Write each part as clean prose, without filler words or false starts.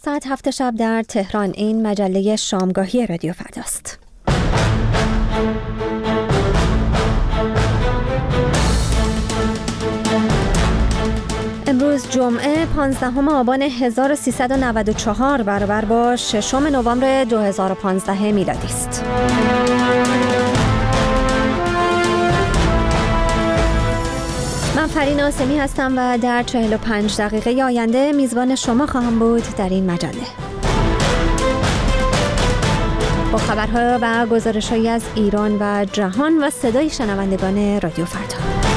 ساعت 7 شب در تهران. این مجله شامگاهی رادیو فرداست. امروز جمعه 15 آبان 1394 برابر با 6 نوامبر 2015 میلادی است. من فرین آسمی هستم و در 45 دقیقه آینده میزبان شما خواهم بود در این مجله. با خبرها و گزارش‌هایی از ایران و جهان و صدای شنوندگان رادیو فردا.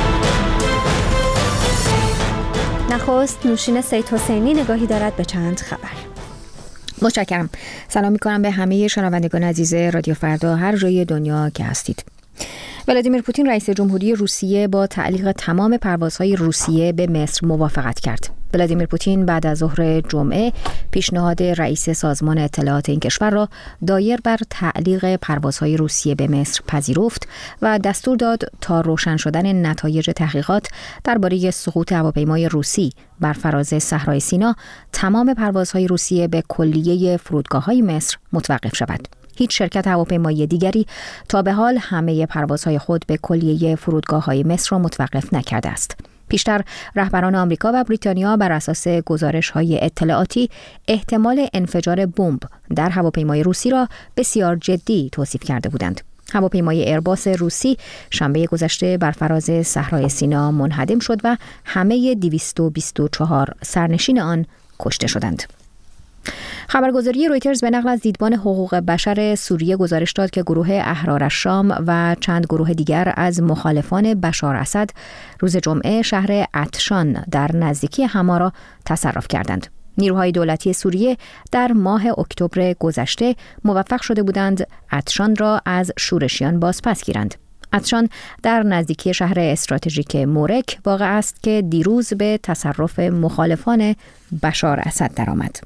نخست نوشین سید حسینی نگاهی دارد به چند خبر. متشکرم. سلام می‌کنم به همه شنوندگان عزیز رادیو فردا هر جای دنیا که هستید. ولادیمیر پوتین رئیس جمهوری روسیه با تعلیق تمام پروازهای روسیه به مصر موافقت کرد. ولادیمیر پوتین بعد از ظهر جمعه پیشنهاد رئیس سازمان اطلاعات این کشور را دایر بر تعلیق پروازهای روسیه به مصر پذیرفت و دستور داد تا روشن شدن نتایج تحقیقات درباره سقوط هواپیمای روسی بر فراز صحرای سینا تمام پروازهای روسیه به کلیه فرودگاه‌های مصر متوقف شود. هیچ شرکت هواپیمایی دیگری تا به حال همه پروازهای خود به کلیه فرودگاه‌های مصر را متوقف نکرده است. پیشتر رهبران آمریکا و بریتانیا بر اساس گزارش‌های اطلاعاتی احتمال انفجار بمب در هواپیمای روسی را بسیار جدی توصیف کرده بودند. هواپیمای ایرباس روسی شنبه گذشته بر فراز صحرای سینا منهدم شد و همه 224 سرنشین آن کشته شدند. خبرگزاری رویترز به نقل از دیدبان حقوق بشر سوریه گزارش داد که گروه احرار الشام و چند گروه دیگر از مخالفان بشار اسد روز جمعه شهر عطشان در نزدیکی حما را تصرف کردند. نیروهای دولتی سوریه در ماه اکتبر گذشته موفق شده بودند عطشان را از شورشیان بازپس گیرند. عطشان در نزدیکی شهر استراتژیک مورک واقع است که دیروز به تصرف مخالفان بشار اسد درآمد.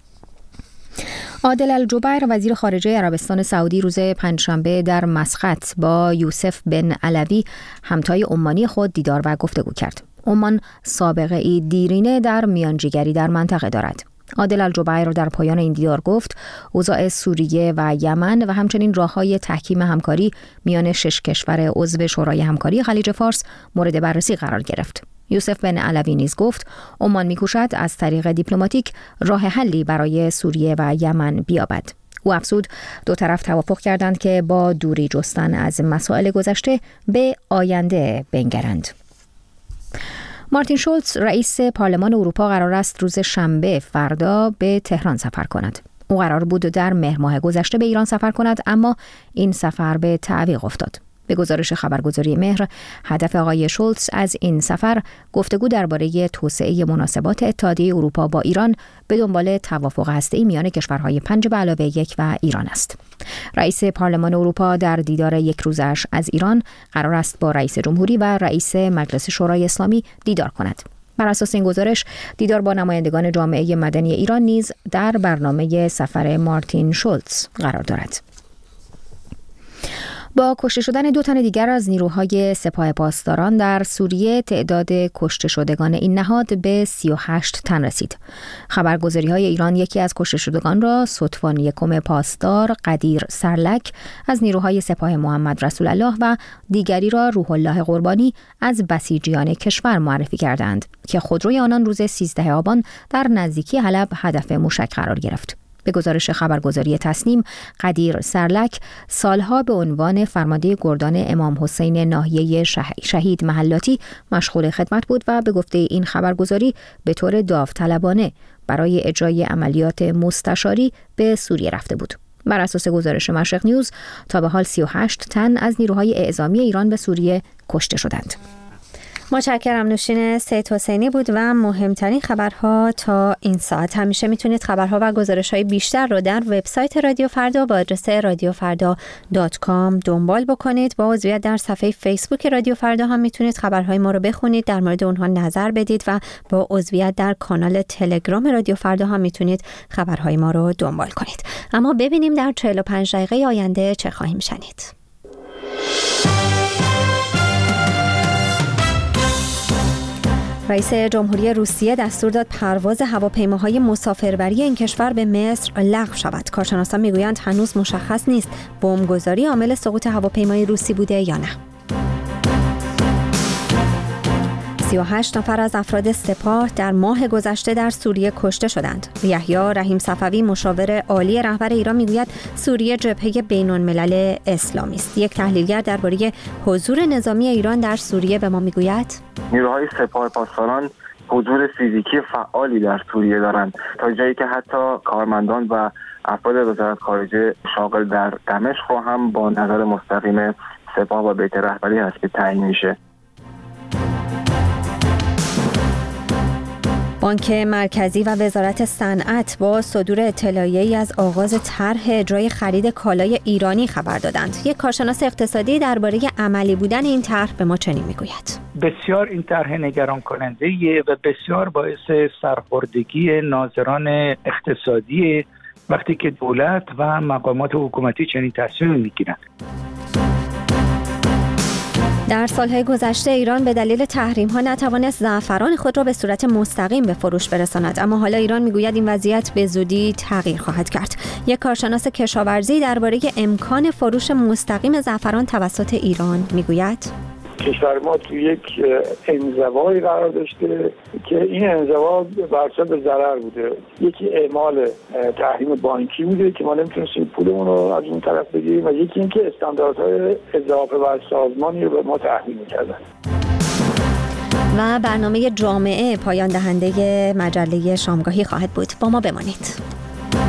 عادل الجبیر وزیر خارجه عربستان سعودی روز پنجشنبه در مسقط با یوسف بن علوی همتای عمانی خود دیدار و گفتگو کرد. عمان سابقه ای دیرینه در میانجیگری در منطقه دارد. عادل الجبیر در پایان این دیدار گفت اوضاع سوریه و یمن و همچنین راه‌های تحکیم همکاری میان 6 کشور عضو شورای همکاری خلیج فارس مورد بررسی قرار گرفت. یوسف بن علوی نیز گفت عمان می‌کوشد از طریق دیپلماتیک راه حلی برای سوریه و یمن بیابد. او افزود دو طرف توافق کردند که با دوری جستن از مسائل گذشته به آینده بنگرند. مارتین شولز رئیس پارلمان اروپا قرار است روز شنبه فردا به تهران سفر کند. او قرار بود در مهر ماه گذشته به ایران سفر کند اما این سفر به تعویق افتاد. به گزارش خبرگزاری مهر، هدف آقای شولز از این سفر گفتگو درباره توسعه مناسبات اتحادیه اروپا با ایران به دنبال توافق هسته‌ای میان کشورهای 5+1 و ایران است. رئیس پارلمان اروپا در دیدار یک روزش از ایران قرار است با رئیس جمهوری و رئیس مجلس شورای اسلامی دیدار کند. بر اساس این گزارش دیدار با نمایندگان جامعه مدنی ایران نیز در برنامه سفر مارتین شولز قرار دارد. با کشته شدن 2 تن دیگر از نیروهای سپاه پاسداران در سوریه تعداد کشته شدگان این نهاد به 38 تن رسید. خبرگزاری‌های ایران یکی از کشته شدگان را ستوان یکم پاسدار قدیر سرلک از نیروهای سپاه محمد رسول الله و دیگری را روح الله قربانی از بسیجیان کشور معرفی کردند که خودروی آنان روز 13 آبان در نزدیکی حلب هدف موشک قرار گرفت. به گزارش خبرگزاری تصنیم، قدیر سرلک سالها به عنوان فرمانده گردان امام حسین ناحیه شهید محلاتی مشغول خدمت بود و به گفته این خبرگزاری به طور داوطلبانه برای اجرای عملیات مستشاری به سوریه رفته بود. بر اساس گزارش مشرق نیوز تا به حال 38 تن از نیروهای اعزامی ایران به سوریه کشته شدند. متشکرم. نوشین سید حسینی بود و مهمترین خبرها تا این ساعت. همیشه میتونید خبرها و گزارش‌های بیشتر رو در وبسایت رادیو فردا با آدرس radiofarda.com دنبال بکنید. با عضویت در صفحه فیسبوک رادیو فردا هم میتونید خبرهای ما رو بخونید، در مورد اونها نظر بدید و با عضویت در کانال تلگرام رادیو فردا هم میتونید خبرهای ما رو دنبال کنید. اما ببینیم در 45 دقیقه آینده چه خواهیم شنید. رئیس جمهوری روسیه دستور داد پرواز هواپیماهای مسافربری این کشور به مصر لغو شود. کارشناسان میگویند هنوز مشخص نیست بمبگذاری عامل سقوط هواپیمای روسی بوده یا نه. 38 نفر از افراد سپاه در ماه گذشته در سوریه کشته شدند. یحیی رحیم صفوی مشاور عالی رهبر ایران میگوید سوریه جبهه بین‌الملل اسلامی است. یک تحلیلگر درباره حضور نظامی ایران در سوریه به ما میگوید نیروهای سپاه پاسداران حضور فیزیکی فعالی در سوریه دارند، تا جایی که حتی کارمندان و افراد وزارت خارجه شاغل در دمشق هم با نظر مستقیم سپاه و بیت رهبری هست که تعیین میشه. بانک مرکزی و وزارت صنعت با صدور اطلاعیه‌ای از آغاز طرح اجرای خرید کالای ایرانی خبر دادند. یک کارشناس اقتصادی درباره عملی بودن این طرح به ما چنین میگوید: بسیار این طرح نگران کننده و بسیار باعث سرخوردگی ناظران اقتصادی وقتی که دولت و مقامات حکومتی چنین تصمیمی میگیرند. در سالهای گذشته ایران به دلیل تحریم‌ها نتوانست زعفران خود را به صورت مستقیم به فروش برساند، اما حالا ایران میگوید این وضعیت به زودی تغییر خواهد کرد. یک کارشناس کشاورزی درباره امکان فروش مستقیم زعفران توسط ایران میگوید: کشور ما توی یک انزوایی قرار داشته که این انزوا برسا به ضرر بوده. یکی اعمال تحریم بانکی بوده که ما نمیتونستیم پولمون رو از اون طرف بگیریم و یکی اینکه استانداردهای اضافه بر سازمانی رو به ما تحریم می‌کردن. و برنامه جامعه پایان دهنده مجله شامگاهی خواهد بود. با ما بمانید.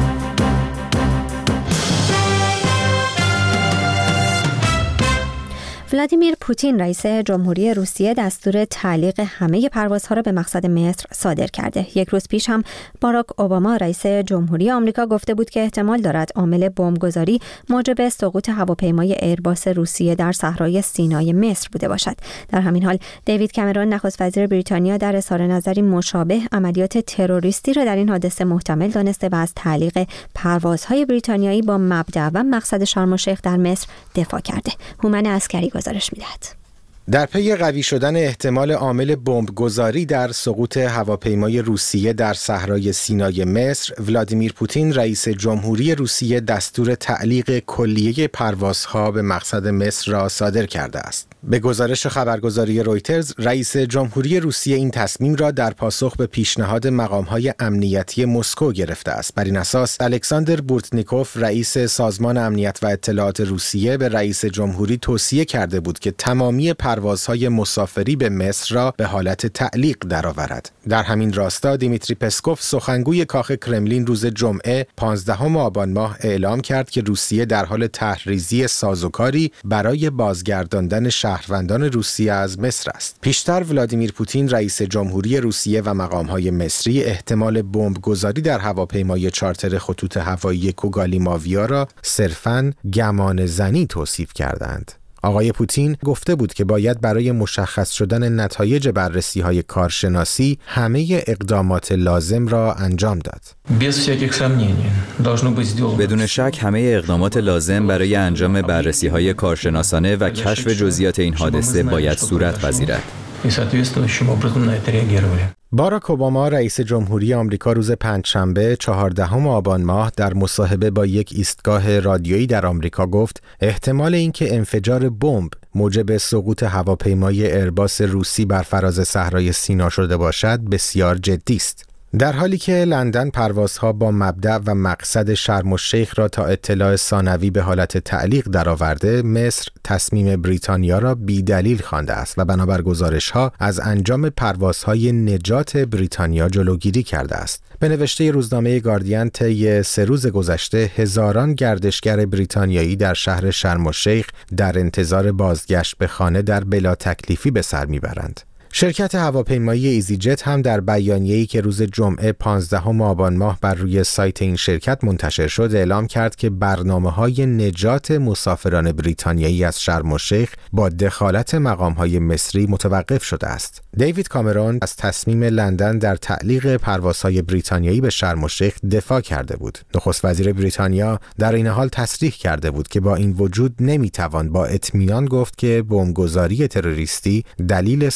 ولادیمیر پوتین رئیس جمهوری روسیه دستور تعلیق همه پروازها را به مقصد مصر صادر کرده. یک روز پیش هم باراک اوباما رئیس جمهوری آمریکا گفته بود که احتمال دارد عامل بمبگذاری موجب سقوط هواپیمای ایرباس روسیه در صحرای سینای مصر بوده باشد. در همین حال دیوید کامرون نخست وزیر بریتانیا در اظهار نظری مشابه عملیات تروریستی را در این حادثه محتمل دانسته و از تعلیق پروازهای بریتانیایی با مبدأ و مقصد شرم الشیخ در مصر دفاع کرده. هومن عسکری گزارش می‌دهد. در پی قوی شدن احتمال عامل بمبگذاری در سقوط هواپیمای روسیه در صحرای سینای مصر، ولادیمیر پوتین رئیس جمهوری روسیه دستور تعلیق کلیه پروازها به مقصد مصر را صادر کرده است. به گزارش خبرگزاری رویترز، رئیس جمهوری روسیه این تصمیم را در پاسخ به پیشنهاد مقام‌های امنیتی مسکو گرفته است. بر این اساس، الکساندر بورتنیکوف رئیس سازمان امنیت و اطلاعات روسیه به رئیس جمهوری توصیه کرده بود که تمامی پروازهای مسافری به مصر را به حالت تعلیق درآورد. در همین راستا دیمیتری پسکوف سخنگوی کاخ کرملین روز جمعه 15 آبان ماه اعلام کرد که روسیه در حال طرح‌ریزی سازوکاری برای بازگرداندن شهروندان روسیه از مصر است. پیشتر ولادیمیر پوتین رئیس جمهوری روسیه و مقام‌های مصری احتمال بمبگذاری در هواپیمای چارتر خطوط هوایی کوگالیماویا را صرفاً گمان زنی توصیف کردند. آقای پوتین گفته بود که باید برای مشخص شدن نتایج بررسی‌های کارشناسی همه اقدامات لازم را انجام داد. بدون شک همه اقدامات لازم برای انجام بررسی‌های کارشناسانه و کشف جزئیات این حادثه باید صورت پذیرد. باراک اوباما رئیس جمهوری آمریکا روز پنجشنبه 14 آبان ماه در مصاحبه با یک ایستگاه رادیویی در آمریکا گفت احتمال اینکه انفجار بمب موجب سقوط هواپیمای ایرباس روسی بر فراز صحرای سینا شده باشد بسیار جدی است. در حالی که لندن پروازها با مبدأ و مقصد شرم الشیخ را تا اطلاع ثانوی به حالت تعلیق درآورده، مصر تصمیم بریتانیا را بی‌دلیل خوانده است و بنابر گزارش‌ها از انجام پروازهای نجات بریتانیا جلوگیری کرده است. به نوشته روزنامه گاردین طی 3 روز گذشته هزاران گردشگر بریتانیایی در شهر شرم الشیخ در انتظار بازگشت به خانه در بلا تکلیفی به سر میبرند. شرکت هواپیمایی ایزی جت هم در بیانیه‌ای که روز جمعه 15 آبان ماه بر روی سایت این شرکت منتشر شد اعلام کرد که برنامه‌های نجات مسافران بریتانیایی از شرم الشیخ با دخالت مقام‌های مصری متوقف شده است. دیوید کامرون از تصمیم لندن در تعلیق پروازهای بریتانیایی به شرم الشیخ دفاع کرده بود. نخست وزیر بریتانیا در این حال تصریح کرده بود که با این وجود نمی‌توان با اطمینان گفت که بمبگذاری تروریستی دلیل سقوط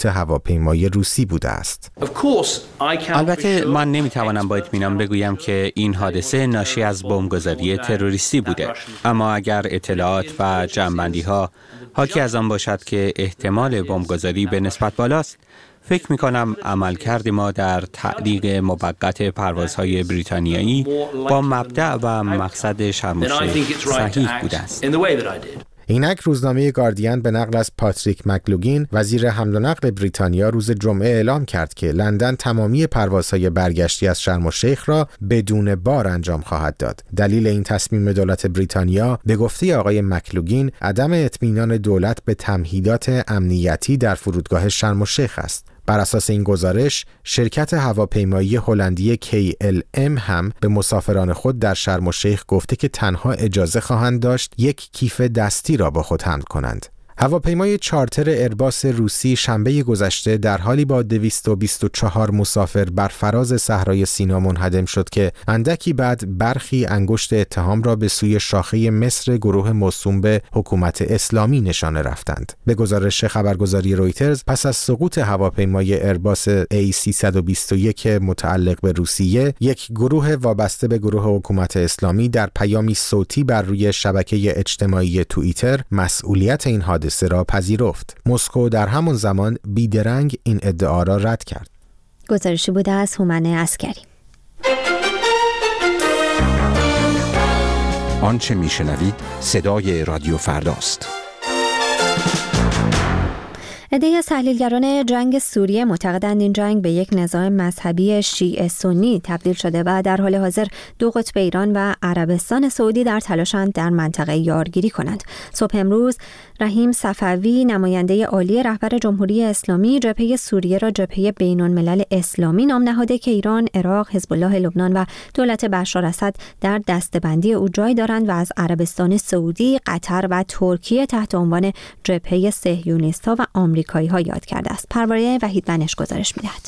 هواپیمای روسی بوده است. البته من نمیتوانم با اطمینان بگویم که این حادثه ناشی از بمبگذاری تروریستی بوده، اما اگر اطلاعات و جمع‌بندی‌ها حاکی از آن باشد که احتمال بمبگذاری به نسبت بالاست، فکر می‌کنم عملکرد ما در تعلیق موقت پروازهای بریتانیایی با مبدأ و مقصد شرم الشیخ صحیح بوده است. اینک روزنامه گاردین به نقل از پاتریک مکلوگین وزیر حمل و نقل بریتانیا روز جمعه اعلام کرد که لندن تمامی پروازهای برگشتی از شرم الشیخ را بدون بار انجام خواهد داد. دلیل این تصمیم دولت بریتانیا به گفته آقای مکلوگین عدم اطمینان دولت به تمهیدات امنیتی در فرودگاه شرم الشیخ است. بر اساس این گزارش، شرکت هواپیمایی هلندی KLM هم به مسافران خود در شرم الشیخ گفته که تنها اجازه خواهند داشت یک کیف دستی را با خود حمل کنند. هواپیمای چارتر ایرباس روسی شنبه گذشته در حالی با 224 مسافر بر فراز صحرای سینا منهدم شد که اندکی بعد برخی انگشت اتهام را به سوی شاخه مصر گروه موسوم به حکومت اسلامی نشانه رفتند. به گزارش خبرگزاری رویترز، پس از سقوط هواپیمای ایرباس A321 متعلق به روسیه، یک گروه وابسته به گروه حکومت اسلامی در پیامی صوتی بر روی شبکه اجتماعی توییتر مسئولیت این حادثه را پذیرفت. مسکو در همان زمان بیدرنگ این ادعا را رد کرد. گزارشی بوده از هومن عسکری. آنچه میشنوید صدای رادیو فرداست. عده‌ای از تحلیلگران جنگ سوریه معتقدند این جنگ به یک نزاع مذهبی شیعه سنی تبدیل شده و در حال حاضر دو قطب ایران و عربستان سعودی در تلاشند در منطقه یارگیری کنند. صبح امروز رحیم صفوی، نماینده عالی رهبر جمهوری اسلامی، جبهه سوریه را جبهه بین‌الملل اسلامی نام نهاده که ایران، عراق، حزب الله لبنان و دولت بشار اسد در دسته‌بندی او جای دارند و از عربستان سعودی، قطر و ترکیه تحت عنوان جبهه صهیونیست‌ها و آمریکایی‌ها یاد کرده است. پرواره وحید بنش گزارش می‌دهد.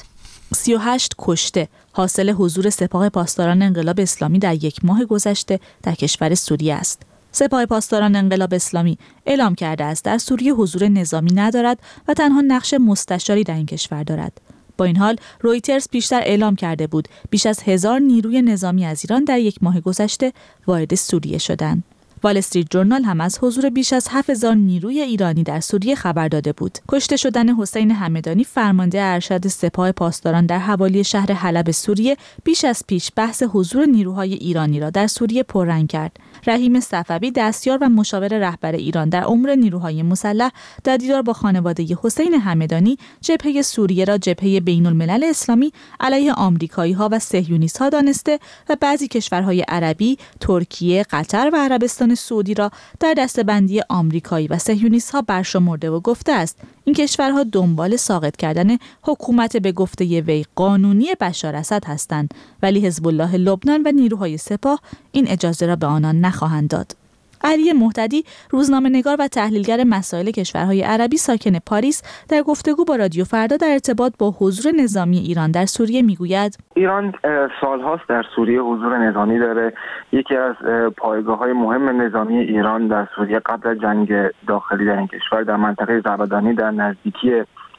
38 کشته حاصل حضور سپاه پاسداران انقلاب اسلامی در یک ماه گذشته در کشور سوریه است. سپاه پاسداران انقلاب اسلامی اعلام کرده است در سوریه حضور نظامی ندارد و تنها نقش مستشاری در این کشور دارد. با این حال رویترز پیشتر اعلام کرده بود بیش از 1000 نیروی نظامی از ایران در یک ماه گذشته وارد سوریه شدند. وال استریت جورنال هم از حضور بیش از 7000 نیروی ایرانی در سوریه خبر داده بود. کشته شدن حسین همدانی، فرمانده ارشد سپاه پاسداران در حوالی شهر حلب سوریه، بیش از پیش بحث حضور نیروهای ایرانی را در سوریه پررنگ کرد. رحیم صفوی، دستیار و مشاور رهبر ایران در امور نیروهای مسلح، در دیدار با خانواده حسین همدانی، جبهه سوریه را جبهه بین‌الملل اسلامی علیه آمریکایی‌ها و صهیونیست‌ها دانسته و بعضی کشورهای عربی، ترکیه، قطر و عربستان سعودی را در دسته‌بندی آمریکایی و صهیونیست‌ها برشمرده و گفته است این کشورها دنبال ساقط کردن حکومت به گفته وی قانونی بشار اسد هستند، ولی حزب الله لبنان و نیروهای سپاه این اجازه را به آنان نخواهند داد. علی مهتدی، روزنامه‌نگار و تحلیلگر مسائل کشورهای عربی ساکن پاریس، در گفتگو با رادیو فردا در ارتباط با حضور نظامی ایران در سوریه میگوید ایران سالهاست در سوریه حضور نظامی داره. یکی از پایگاه‌های مهم نظامی ایران در سوریه قبل از جنگ داخلی در این کشور در منطقه زبدانی در نزدیکی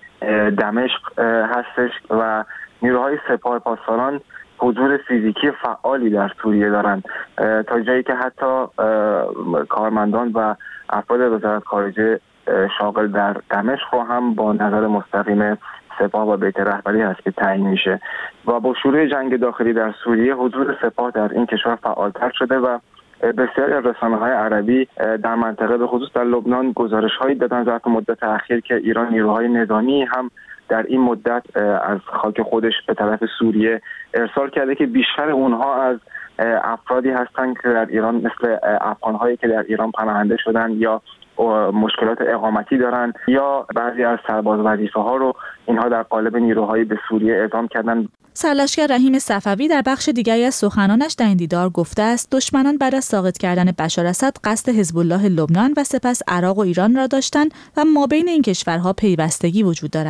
دمشق هستش و نیروهای سپاه پاسداران حضور فیزیکی فعالی در سوریه دارند، تا جایی که حتی کارمندان و افراد وزارت خارجه شاغل در دمشق رو هم با نظر مستقیم سپاه و بیت رهبری هست که تعیین میشه و با شروع جنگ داخلی در سوریه حضور سپاه در این کشور فعالتر شده و بسیاری از رسانه‌های عربی در منطقه به خصوص در لبنان گزارش‌هایی دادن ظرف مدت اخیر که ایران نیروهای نظامی هم در این مدت از خاک خودش به طرف سوریه ارسال کرده که بیشتر اونها از افرادی هستند که در ایران مثل افغان‌هایی که در ایران پناهنده شدن یا مشکلات اقامتی دارن یا بعضی از سرباز وظیفه‌ها رو اینها در قالب نیروهایی به سوریه اعزام کردن. سرلشکر رحیم صفوی در بخش دیگری از سخنانش در این دیدار گفته است دشمنان بعد از ساقط کردن بشار اسد قصد حزب الله لبنان و سپس عراق و ایران را داشتند و مابین این کشورها پیوستگی وجود دارد.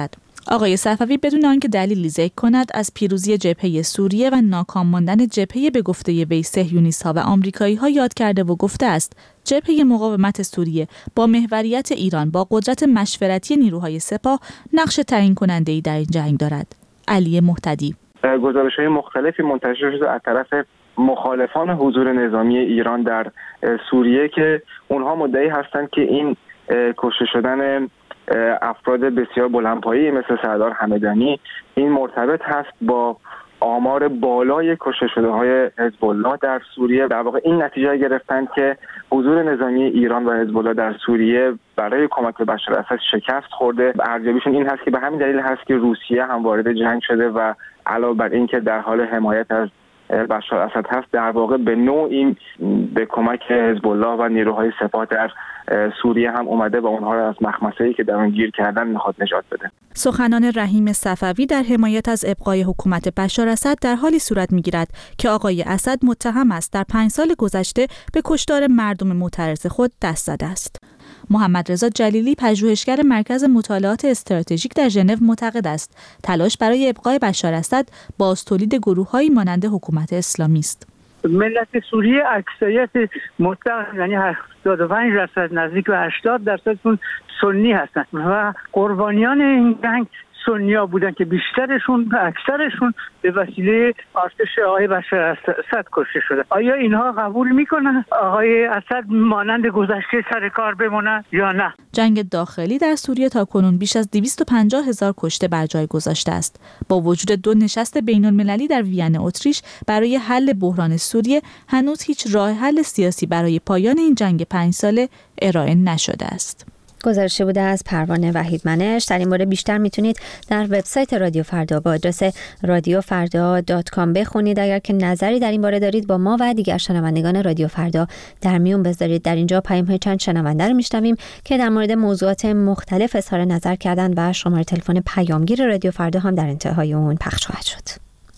آقای صفوی بدون آنکه دلیلی ذکر کند از پیروزی جبهه سوریه و ناکام ماندن جبهه به گفته وی صهیونیست‌ها و آمریکایی‌ها یاد کرده و گفته است جبهه مقاومت سوریه با محوریت ایران با قدرت مشورتی نیروهای سپاه نقش تعیین کننده‌ای در این جنگ دارد. علی محتدی: گزارش‌های مختلفی منتشر شده از طرف مخالفان حضور نظامی ایران در سوریه که اونها مدعی هستند که این کشته شدن افراد بسیار بلندپایه‌ای مثل سردار همدانی این مرتبط هست با آمار بالای کشته شده‌های حزب الله در سوریه. در واقع این نتیجه گرفتند که حضور نظامی ایران و حزب الله در سوریه برای کمک به بشار اسد شکست خورده. ارزیابیشون این هست که به همین دلیل هست که روسیه هم وارد جنگ شده و علاوه بر این که در حال حمایت از بشار اسد هست، در واقع به نوعی به کمک حزب الله و نیروهای سپاه در سوریه هم اومده و اونها را از مخمسه‌ای که در اون گیر کردن میخواد نجات بده. سخنان رحیم صفوی در حمایت از ابقای حکومت بشار اسد در حالی صورت میگیرد که آقای اسد متهم است در 5 سال گذشته به کشتار مردم معترض خود دست زده است. محمد رضا جلیلی پژوهشگر مرکز مطالعات استراتژیک در ژنو معتقد است تلاش برای ابقای بشار اسد باز تولید گروه‌هایی مانند حکومت اسلامی است. ملت سوریه اکثریت مطلق یعنی 75% نزدیک به 80% سنی هستند و قربانیان این جنگ سنی‌ها بودن که اکثرشون به وسیله ارتش آقای بشار اسد کشته شده. آیا اینها قبول میکنن آقای اسد مانند گذشته سر کار بمونن یا نه؟ جنگ داخلی در سوریه تاکنون بیش از 250,000 کشته بر جای گذاشته است. با وجود 2 نشست بین‌المللی در وین اتریش برای حل بحران سوریه، هنوز هیچ راه حل سیاسی برای پایان این جنگ 5 ساله ارائه نشده است. گزارشی بوده از پروانه وحیدمنش. در این مورد بیشتر میتونید در وبسایت رادیو فردا با آدرس radiofarda.com بخونید. اگر که نظری در این باره دارید با ما و دیگر شنوندگان رادیو فردا در میون بذارید. در اینجا پیام‌های چند شنونده رو میشنویم که در مورد موضوعات مختلف اظهار نظر کردن و شماره تلفن پیامگیر رادیو فردا هم در انتهای اون پخش خواهد شد.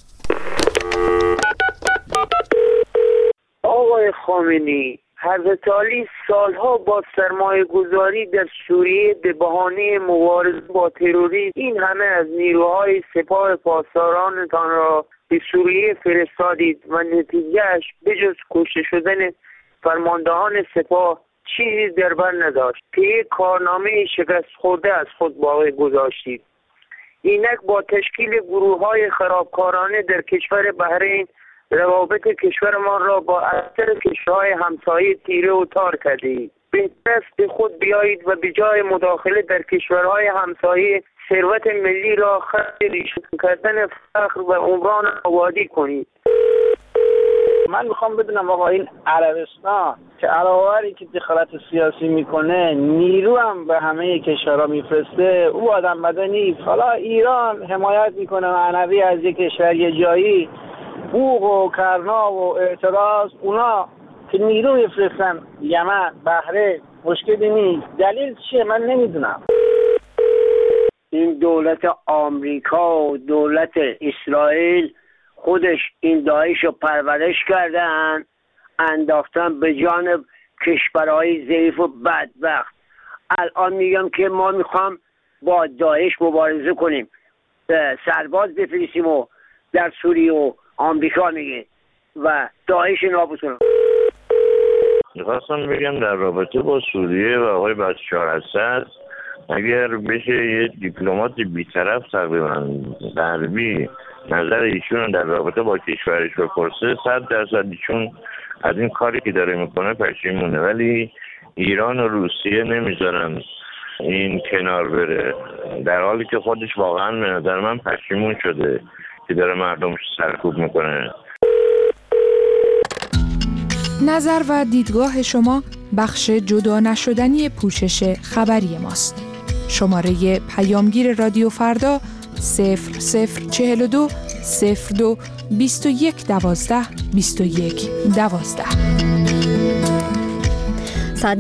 آقای خامنه‌ای، حضرت علی سالها با سرمایه گذاری در سوریه به بهانه مبارزه با تروریسم این همه از نیروهای سپاه پاسدارانتان را به سوریه فرستادید و نتیجهش بجز کشته شدن فرماندهان سپاه چیزی در بر نداشت که یک کارنامه شکست خورده از خود باقی گذاشتید. اینک با تشکیل گروه‌های خرابکارانه در کشور بحرین روابط کشورمان را با اکثر کشورهای همسایه تیره و تار کردید. بهتر است به خود بیایید و به جای مداخله در کشورهای همسایه ثروت ملی را خرج ریشه کردن فقر و عمران آبادی کنید. من میخوام بدونم آقا این عربستان که علاوه که دخالت سیاسی میکنه نیرو هم به همه کشورها میفرسته، او آدم مدنی حالا ایران حمایت میکنه معنوی از یک کشور یه جایی، بوق و کرنا و اعتراض، اونا که نیرو میفرستن یمن بحرین مشکلی نیست. دلیل چیه من نمیدونم. این دولت آمریکا و دولت اسرائیل خودش این داعش رو پرورش کردن، انداختن به جانب کشورهای ضعیف و بدبخت. الان میگم که ما میخوام با داعش مبارزه کنیم، سرباز بفرستیم و در سوریه و آمریکا میگه و داعش نابود کنیم. میخواستم بگم در رابطه با سوریه و آقای بشار اسد اگر بشه یه دیپلمات بی‌طرف تقریبا غربی نظر ایشون در رابطه با کشورش بپرسه 100% ایشون از این کاری که داره میکنه پشیمونه، ولی ایران و روسیه نمیذارن این کنار بره، در حالی که خودش واقعا به نظر من پشیمون شده که داره مردمش سرکوب میکنه. نظر و دیدگاه شما بخش جدا نشدنی پوشش خبری ماست. شماره پیامگیر رادیو فردا 0042 02 21 12 21 12. ساعت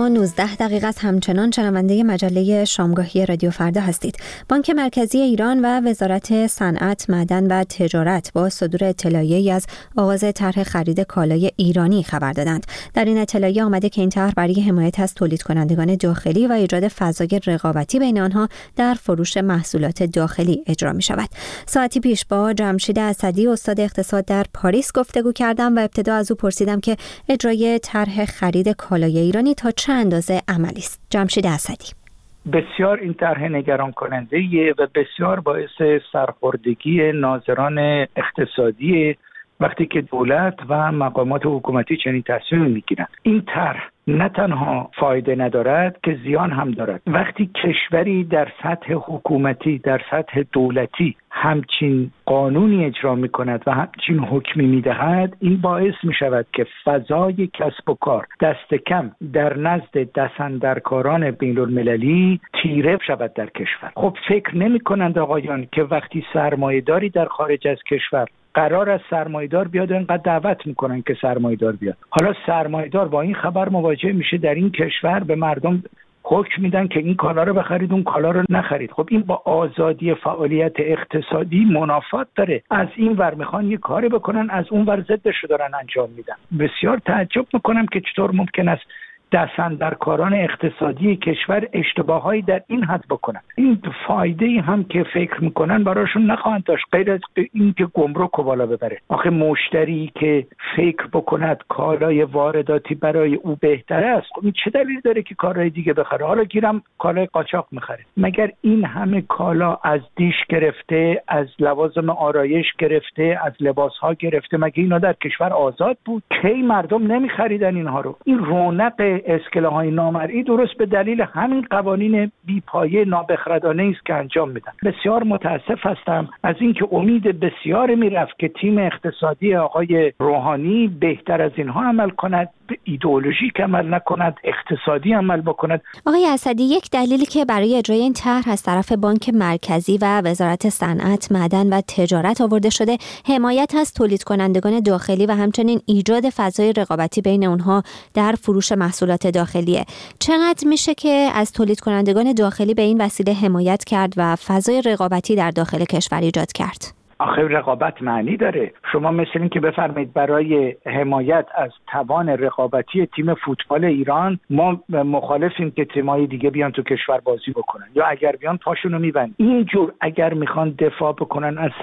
19:19 است. همچنان شنونده مجله شامگاهی رادیو فردا هستید. بانک مرکزی ایران و وزارت صنعت، معدن و تجارت با صدور اطلاعیه‌ای از آغاز طرح خرید کالای ایرانی خبر دادند. در این اطلاعیه آمده که این طرح برای حمایت از تولید کنندگان داخلی و ایجاد فضای رقابتی بین آنها در فروش محصولات داخلی اجرا می شود. ساعتی پیش با جمشید اسدی، استاد اقتصاد در پاریس گفتگو کردم و ابتدا از او پرسیدم که اجرای طرح خرید کالای ایرانی تا چه اندازه عملی است. جمشید اسدی: بسیار این طرح نگران کننده و بسیار باعث سرخوردگی ناظران اقتصادی وقتی که دولت و مقامات حکومتی چنین تصمیم میگیرند. این طرح نه تنها فایده ندارد که زیان هم دارد. وقتی کشوری در سطح حکومتی، در سطح دولتی همچین قانونی اجرا می کند و همچین حکمی می دهد، این باعث می شود که فضای کسب و کار دست کم در نزد دستاندرکاران بین المللی تیره شود در کشور. خب فکر نمی کنند آقایان که وقتی سرمایه‌داری در خارج از کشور قرار از سرمایه‌دار بیاد اینقدر دعوت میکنن که سرمایه‌دار بیاد. حالا سرمایه‌دار با این خبر مواجه میشه در این کشور، به مردم حکم میدن که این کالا رو بخرید، اون کالا رو نخرید. خب این با آزادی فعالیت اقتصادی منافات داره. از این ور میخوان یه کاری بکنن، از اون ور ضدش رو دارن انجام میدن. بسیار تعجب میکنم که چطور ممکن است دستاندرکاران اقتصادی کشور اشتباهایی در این حد بکنن. این فایده‌ای هم که فکر میکنن براشون نخواهند داشت غیر از این که گمرک رو بالا ببره. آخه مشتری که فکر بکند کالای وارداتی برای او بهتره است، خب این چه دلیلی داره که کالای دیگه بخره؟ حالا گیرم کالای قاچاق میخره. مگر این همه کالا از دیش گرفته، از لوازم آرایش گرفته، از لباسها گرفته، مگه اینا در کشور آزاد بود؟ کی مردم نمیخریدن اینها رو؟ این رونق اسکله‌های نامرئی درست به دلیل همین قوانین بی‌پایه نابخردانه است که انجام میدن. بسیار متاسف هستم از اینکه امید بسیار میرفت که تیم اقتصادی آقای روحانی بهتر از اینها عمل کند، ایدئولوژیک عمل نکند، اقتصادی عمل بکند. آقای اسدی، یک دلیلی که برای اجرای این طرح از طرف بانک مرکزی و وزارت صنعت، معدن و تجارت آورده شده حمایت از تولید کنندگان داخلی و همچنین ایجاد فضای رقابتی بین اونها در فروش محصولات داخلیه. چقدر میشه که از تولید کنندگان داخلی به این وسیله حمایت کرد و فضای رقابتی در داخل کشور ایجاد کرد؟ آخه رقابت معنی داره. شما مثل این که بفرمایید برای حمایت از توان رقابتی تیم فوتبال ایران ما مخالفیم که تیم‌های دیگه بیان تو کشور بازی بکنن، یا اگر بیان پاشونو میبند. اینجور اگر میخوان دفاع بکنن از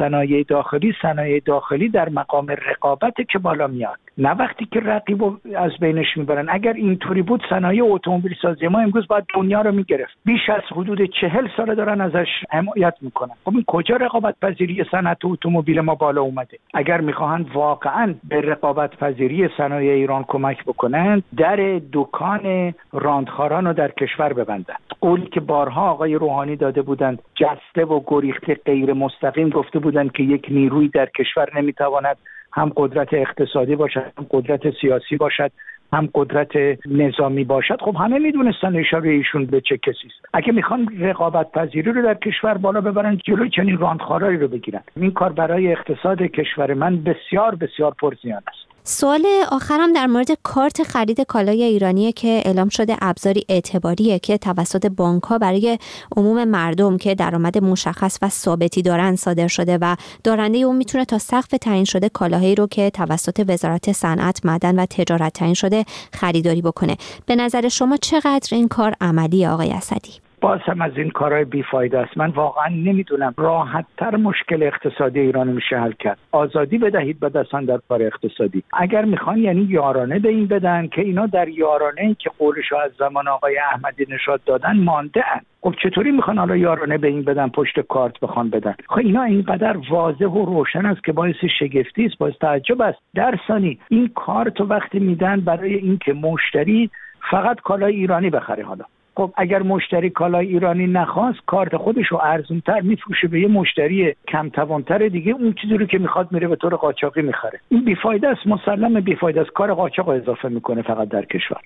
صنایع داخلی در مقام رقابت که بالا میاد، نه وقتی که رقیبو از بینش میبرن. اگر اینطوری بود صنایع اتومبیل سازی ما امروز باید دنیا رو میگرفت. بیش از حدود 40 سال دارن ازش حمایت میکنن. خب این کجا رقابت پذیری صنعت اتومبیل ما بالا اومده؟ اگر میخواهند واقعا به رقابت پذیری صنایع ایران کمک بکنند، در دکان راندخاران رو در کشور ببندند. قولی که بارها آقای روحانی داده بودند، جسته و گریخته غیر مستقیم گفته بودند که یک نیروی در کشور نمیتواند هم قدرت اقتصادی باشد، هم قدرت سیاسی باشد، هم قدرت نظامی باشد. خب همه میدونستن اشاره ایشون به چه کسی است. اگه میخوان رقابت پذیری رو در کشور بالا ببرن، جلوی چنین راندخارایی رو بگیرن. این کار برای اقتصاد کشور من بسیار بسیار پرزیان است. سوال آخرم در مورد کارت خرید کالای ایرانیه که اعلام شده ابزاری اعتباریه که توسط بانک‌ها برای عموم مردم که درآمد مشخص و ثابتی دارن صادر شده و دارنده اون میتونه تا سقف تعیین شده کالاهایی رو که توسط وزارت صنعت، معدن و تجارت تعیین شده خریداری بکنه. به نظر شما چقدر این کار عملیه آقای اسدی؟ باز هم از این کارهای بیفایده است. من واقعا نمیدونم راحت‌تر مشکل اقتصادی ایران میشه حل کرد. آزادی بدهید به دستاندرکار اقتصادی. اگر میخوان یعنی یارانه به این بدن که اینا در یارانه‌ای که قولشو از زمان آقای احمدی نژاد دادن مانده ان. خب چطوری میخوان حالا یارانه به این بدن، پشت کارت بخوان بدن؟ خب اینا اینقدر واضح و روشن است که باعث شگفتی است، باعث تعجب است. در ثانی این کارت وقتی میدن برای اینکه مشتری فقط کالای ایرانی بخره. حالا خب اگر مشتری کالای ایرانی نخواست، کارت خودش رو ارزونتر میفروشه به یه مشتری کم توانتر دیگه، اون چیزی رو که میخواد میره به طور قاچاقی میخره. این بیفایده است، مسلمه بیفایده است. کار قاچاق رو اضافه میکنه فقط در کشور.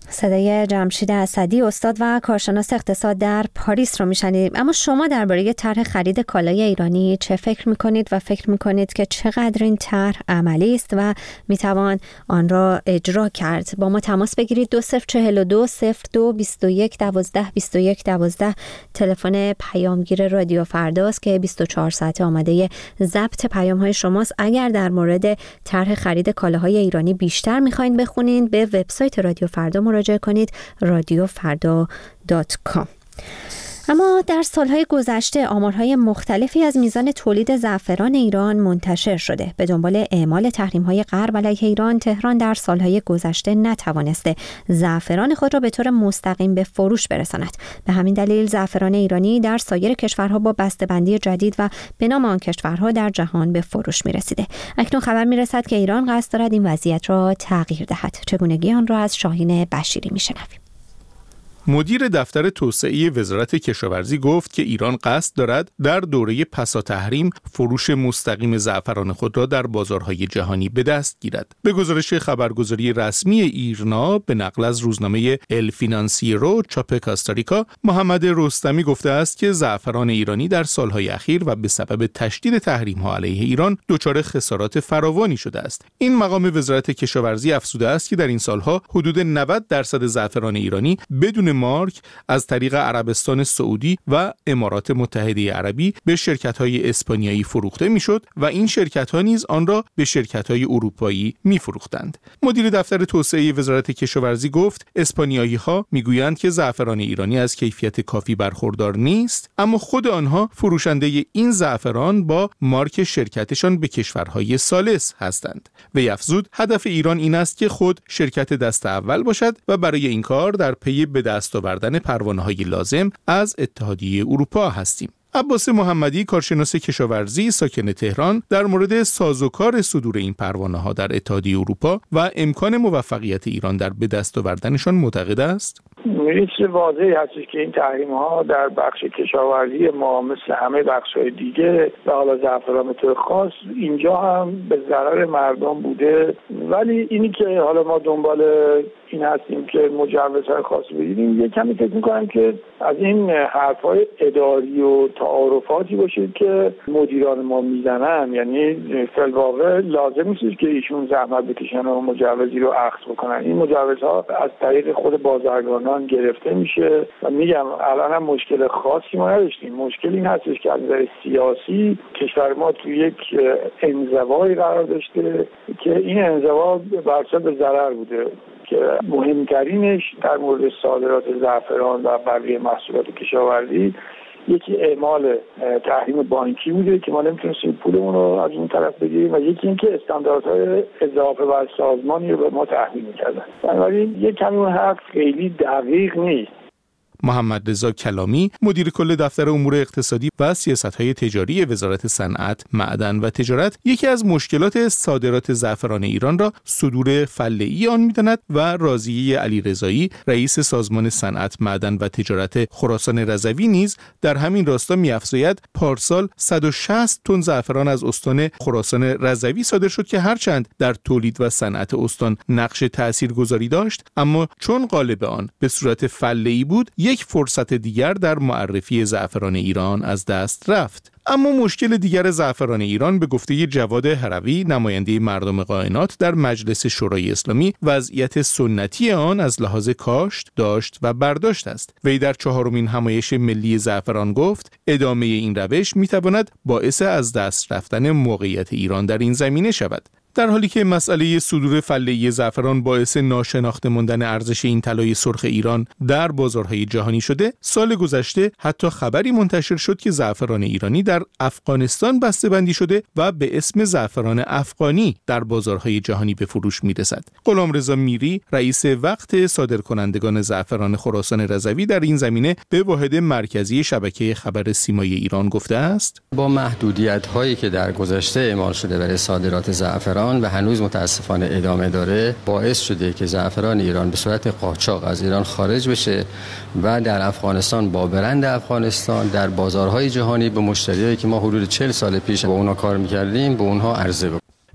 صدای جمشید اسدی، استاد و کارشناس اقتصاد در پاریس رو میشنید. اما شما درباره طرح خرید کالای ایرانی چه فکر میکنید و فکر میکنید که چقدر این طرح عملی است و میتوان آن را اجرا کرد؟ با ما تماس بگیرید. 2042 02 21 12 21 12 تلفن پیامگیر رادیو فرداست که 24 ساعته آماده ضبط پیام های شماست. اگر در مورد طرح خرید کالاهای ایرانی بیشتر میخواین بخونید، به وبسایت رادیو فردا مراجعه کنید، radiofarda.com. اما در سالهای گذشته آمارهای مختلفی از میزان تولید زعفران ایران منتشر شده. به دنبال اعمال تحریم‌های غرب علیه ایران، تهران در سالهای گذشته نتوانسته زعفران خود را به طور مستقیم به فروش برساند. به همین دلیل زعفران ایرانی در سایر کشورها با بسته‌بندی جدید و به نام آن کشورها در جهان به فروش می‌رسیده. اکنون خبر می‌رسد که ایران قصد دارد این وضعیت را تغییر دهد. چگونگی آن را از شاهین بشیری می‌شنویم. مدیر دفتر توسعه وزارت کشاورزی گفت که ایران قصد دارد در دوره پسا تحریم فروش مستقیم زعفران خود را در بازارهای جهانی به دست گیرد. به گزارش خبرگزاری رسمی ایرنا به نقل از روزنامه ال فینانسیرو چاپ کاستاریکا، محمد رستمی گفته است که زعفران ایرانی در سالهای اخیر و به سبب تشدید تحریم‌ها علیه ایران دچار خسارات فراوانی شده است. این مقام وزارت کشاورزی افزوده است که در این سالها حدود 90% زعفران ایرانی بدون مارک از طریق عربستان سعودی و امارات متحده عربی به شرکت‌های اسپانیایی فروخته میشد و این شرکت‌ها نیز آن را به شرکت‌های اروپایی می‌فروختند. مدیر دفتر توسعه وزارت کشاورزی گفت اسپانیایی‌ها می‌گویند که زعفران ایرانی از کیفیت کافی برخوردار نیست، اما خود آنها فروشنده این زعفران با مارک شرکتشان به کشورهای ثالث هستند. وی افزود هدف ایران این است که خود شرکت دست اول باشد و برای این کار در پی به دست آوردن پروانه‌های لازم از اتحادیه اروپا هستیم. عباس محمدی، کارشناس کشاورزی ساکن تهران، در مورد سازوکار صدور این پروانه‌ها در اتحادیه اروپا و امکان موفقیت ایران در به دست آوردنشان معتقد است. یه چیز واضحی هستش که این تحریم‌ها در بخش کشاورزی ما مثل همه بخش‌های دیگه و حالا زعفران به طور خاص اینجا هم به ضرر مردم بوده، ولی اینی که حالا ما دنبال این هستیم که مجوزهای خاص بگیریم، یه کمی فکر می‌کنم که از این حرف‌های اداری و تعارفاتی باشه که مدیران ما میزنن، یعنی فی‌الواقع لازم نیست که ایشون زحمت بکشن و مجوزی رو اخذ بکنن. این مجوزها از طریق خود بازرگانان گرفته میشه و میگم الان هم مشکل خاصی ما نداشتیم. مشکل این هستش که از نظر سیاسی کشور ما توی یک انزوایی قرار داشته که این انزوا برسه به ضرر بوده که مهمترینش در مورد صادرات زعفران و بقیه محصولات کشاورزی یکی اعمال تحریم بانکی بوده که ما نمیتونستیم پولمون رو از اون طرف بگیریم و یکی اینکه استانداردهای اضافه بر سازمانی رو به ما تحریم می‌کردن. بنابراین یک کمی اون حرف خیلی دقیق نیست. محمد رضا کلامی، مدیر کل دفتر امور اقتصادی و سیاست‌های تجاری وزارت صنعت، معدن و تجارت، یکی از مشکلات صادرات زعفران ایران را صدور فله‌ای آن می‌داند و راضیه علیرضایی، رئیس سازمان صنعت، معدن و تجارت خراسان رضوی نیز در همین راستا می‌افزاید پارسال 160 تن زعفران از استان خراسان رضوی صادر شد که هرچند در تولید و صنعت استان نقش تاثیرگذاری داشت، اما چون قالب آن به صورت فله‌ای بود، یک فرصت دیگر در معرفی زعفران ایران از دست رفت. اما مشکل دیگر زعفران ایران به گفته جواد هروی، نماینده مردم قائنات در مجلس شورای اسلامی، وضعیت سنتی آن از لحاظ کاشت، داشت و برداشت است. وی در 4مین همایش ملی زعفران گفت ادامه این روش میتواند باعث از دست رفتن موقعیت ایران در این زمینه شود. در حالی که مسئله صدور فله‌ای زعفران باعث ناشناخته ماندن ارزش این طلای سرخ ایران در بازارهای جهانی شده، سال گذشته حتی خبری منتشر شد که زعفران ایرانی در افغانستان بسته‌بندی شده و به اسم زعفران افغانی در بازارهای جهانی به فروش می‌رسد. غلامرضا میری، رئیس وقت صادرکنندگان زعفران خراسان رضوی، در این زمینه به واحد مرکزی شبکه خبر سیمای ایران گفته است: با محدودیت‌هایی که در گذشته اعمال شده برای صادرات زعفران و هنوز متاسفانه ادامه داره، باعث شده که زعفران ایران به صورت قاچاق از ایران خارج بشه و در افغانستان با برند افغانستان در بازارهای جهانی به مشتریایی که ما حدود 40 سال پیش با اونها کار می‌کردیم به اونها عرضه بکنیم.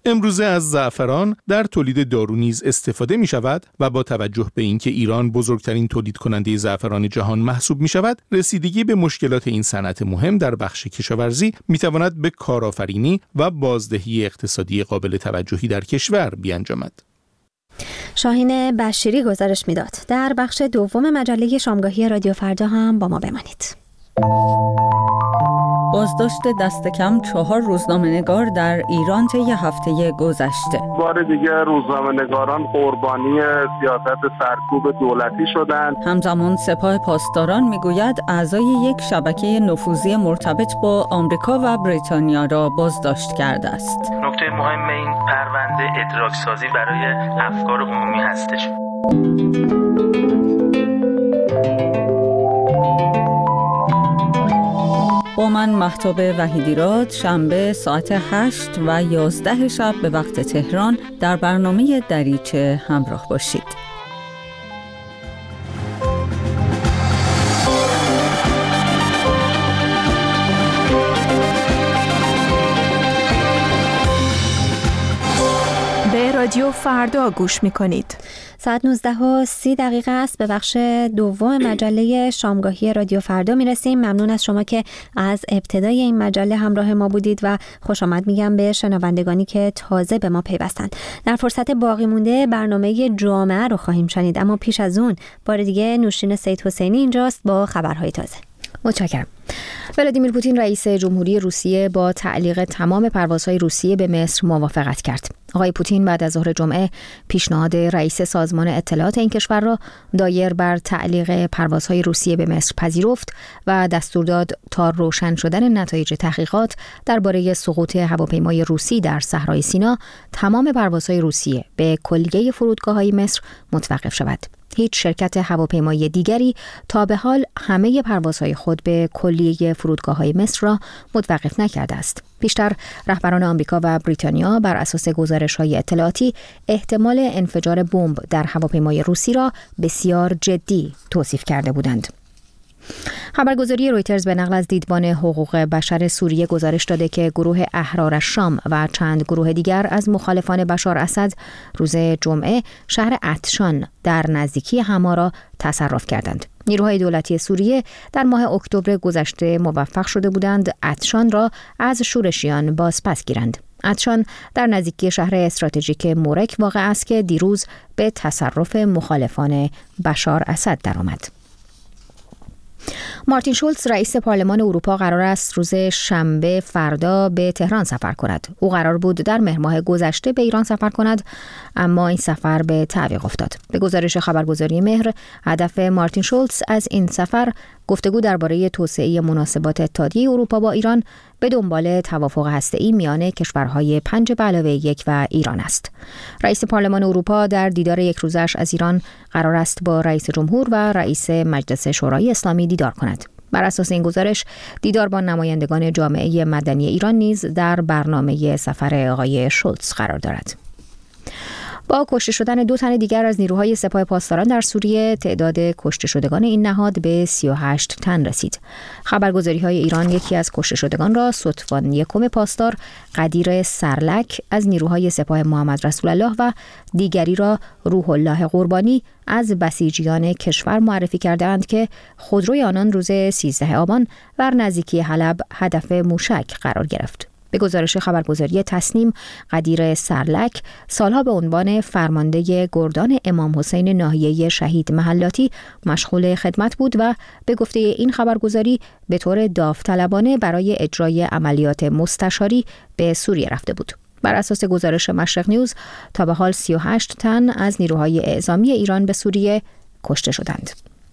امروزه از زعفران در تولید دارو نیز استفاده می شود و با توجه به اینکه ایران بزرگترین تولید کننده زعفران جهان محسوب می شود، رسیدگی به مشکلات این صنعت مهم در بخش کشاورزی می تواند به کارآفرینی و بازدهی اقتصادی قابل توجهی در کشور بیانجامد. شاهین بشیری گزارش میداد. در بخش دوم مجله شامگاهی رادیو فردا هم با ما بمانید. بازداشت دست کم 4 روزنامه‌نگار در ایران طی هفته گذشته. بار دیگه روزنامه‌نگاران قربانی سیاست سرکوب دولتی شدند. همزمان سپاه پاسداران میگوید اعضای یک شبکه نفوذی مرتبط با آمریکا و بریتانیا را بازداشت کرده است. نکته مهم این پرونده ادراک‌سازی برای افکار عمومی هستش. با من مهتاب وحیدیراد شنبه ساعت 8 و 11 شب به وقت تهران در برنامه دریچه همراه باشید. به رادیو فردا گوش می‌کنید. ساعت 19:30 است. به بخش دوم مجله شامگاهی رادیو فردا میرسیم. ممنون از شما که از ابتدای این مجله همراه ما بودید و خوش آمد میگم به شنوندگانی که تازه به ما پیوستند. در فرصت باقی مونده برنامه جامعه رو خواهیم شنید، اما پیش از اون بار دیگه نوشین سید حسینی اینجاست با خبرهای تازه. متشکرم. ولادیمیر پوتین رئیس جمهوری روسیه با تعلیق تمام پروازهای روسیه به مصر موافقت کرد. آقای پوتین بعد از ظهر جمعه پیشنهاد رئیس سازمان اطلاعات این کشور را دایر بر تعلیق پروازهای روسیه به مصر پذیرفت و دستور داد تا روشن شدن نتایج تحقیقات درباره سقوط هواپیمای روسی در صحرای سینا تمام پروازهای روسیه به کلیه فرودگاه‌های مصر متوقف شود. هیچ شرکت هواپیمایی دیگری تا به حال همه پروازهای خود به کلیه فرودگاه‌های مصر را متوقف نکرده است. پیشتر رهبران آمریکا و بریتانیا بر اساس گزارش‌های اطلاعاتی احتمال انفجار بمب در هواپیمای روسی را بسیار جدی توصیف کرده بودند. خبرگزاری رویترز به نقل از دیدبان حقوق بشر سوریه گزارش داده که گروه احرار الشام و چند گروه دیگر از مخالفان بشار اسد روز جمعه شهر عطشان در نزدیکی حما را تصرف کردند. نیروهای دولتی سوریه در ماه اکتبر گذشته موفق شده بودند عطشان را از شورشیان بازپس گیرند. عطشان در نزدیکی شهر استراتژیک مورک واقع است که دیروز به تصرف مخالفان بشار اسد درآمد. مارتین شولز رئیس پارلمان اروپا قرار است روز شنبه فردا به تهران سفر کند. او قرار بود در مهر ماه گذشته به ایران سفر کند، اما این سفر به تعویق افتاد. به گزارش خبرگزاری مهر، هدف مارتین شولز از این سفر گفتگو درباره توسعه مناسبات اتحادیه اروپا با ایران به دنبال توافق هسته‌ای میان کشورهای 5+1 و ایران است. رئیس پارلمان اروپا در دیدار یک روزش از ایران قرار است با رئیس جمهور و رئیس مجلس شورای اسلامی دیدار کند. بر اساس این گزارش دیدار با نمایندگان جامعه مدنی ایران نیز در برنامه سفر آقای شولز قرار دارد. با کشته شدن 2 تن دیگر از نیروهای سپاه پاسداران در سوریه، تعداد کشته شدگان این نهاد به 38 تن رسید. خبرگزاری‌های ایران یکی از کشته شدگان را ستوان یکم پاسدار قدیر سرلک از نیروهای سپاه محمد رسول الله و دیگری را روح الله قربانی از بسیجیان کشور معرفی کردند که خودروی آنان روز 13 آبان بر نزدیکی حلب هدف موشک قرار گرفت. به گزارش خبرگزاری تصنیم، قدیر سرلک سالها به عنوان فرمانده گردان امام حسین ناحیه شهید محلاتی مشغول خدمت بود و به گفته این خبرگزاری به طور داوطلبانه برای اجرای عملیات مستشاری به سوریه رفته بود. بر اساس گزارش مشرق نیوز تا به حال 38 تن از نیروهای اعزامی ایران به سوریه کشته شدند.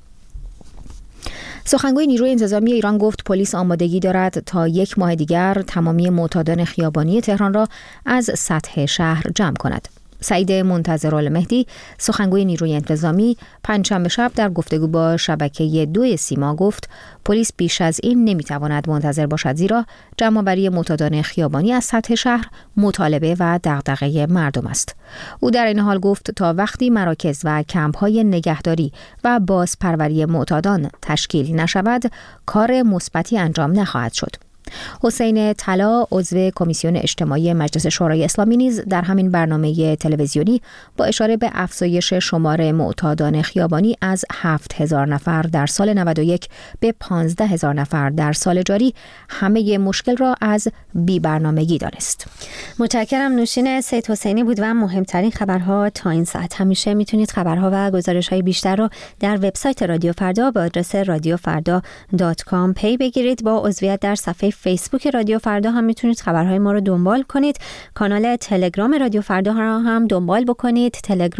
سخنگوی نیروی انتظامی ایران گفت پلیس آمادگی دارد تا 1 ماه دیگر تمامی معتادان خیابانی تهران را از سطح شهر جمع کند. سعید منتظرالمهدی سخنگوی نیروی انتظامی پنجشنبه شب در گفتگو با شبکه 2 سیما گفت پلیس بیش از این نمیتواند منتظر باشد، زیرا جمع‌آوری معتادان خیابانی از سطح شهر مطالبه و دغدغه مردم است. او در این حال گفت تا وقتی مراکز و کمپ‌های نگهداری و بازپروری معتادان تشکیل نشود کار مثبتی انجام نخواهد شد. حسین طلا عضو کمیسیون اجتماعی مجلس شورای اسلامی نیز در همین برنامه تلویزیونی با اشاره به افزایش شمار معتادان خیابانی از 7,000 نفر در سال 91 به 15,000 نفر در سال جاری همه مشکل را از بی‌برنامگی دانست. متشکرم. نوشین سید حسینی بود و مهمترین خبرها تا این ساعت. همیشه میتونید خبرها و گزارش‌های بیشتر رو در وبسایت رادیو فردا با آدرس radiofarda.com پی بگیرید. با عضویت در صفحه فیسبوک رادیو فردا هم میتونید خبرهای ما رو دنبال کنید. کانال تلگرام رادیو فردا را هم دنبال بکنید،